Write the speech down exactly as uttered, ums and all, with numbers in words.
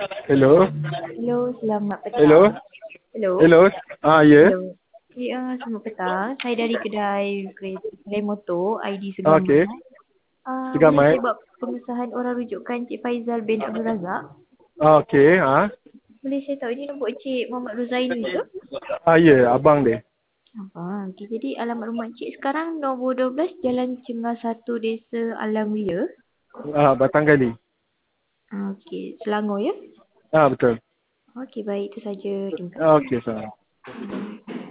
Hello. Hello, selamat Hello. petang. Hello. Hello. Ah, ya. Hello. Ya, selamat petang. Saya dari kedai kereta kedai motor I D Okey. Segamat. Ah, boleh Segamai. saya buat pengesahan orang rujukan Cik Faizal bin Abdul Razak? Okey, ah. Boleh saya tahu ini nombor Cik Muhammad Ruzaini ke? Ah, ya, abang dia. Ah, okay. Jadi alamat rumah Cik sekarang nombor dua belas Jalan Cengah satu Desa Alam Ria. Ah, Batang Kali. Ah, okey, Selangor ya? Ah, betul. Okey, baik itu saja. Terima kasih. Okey, salam.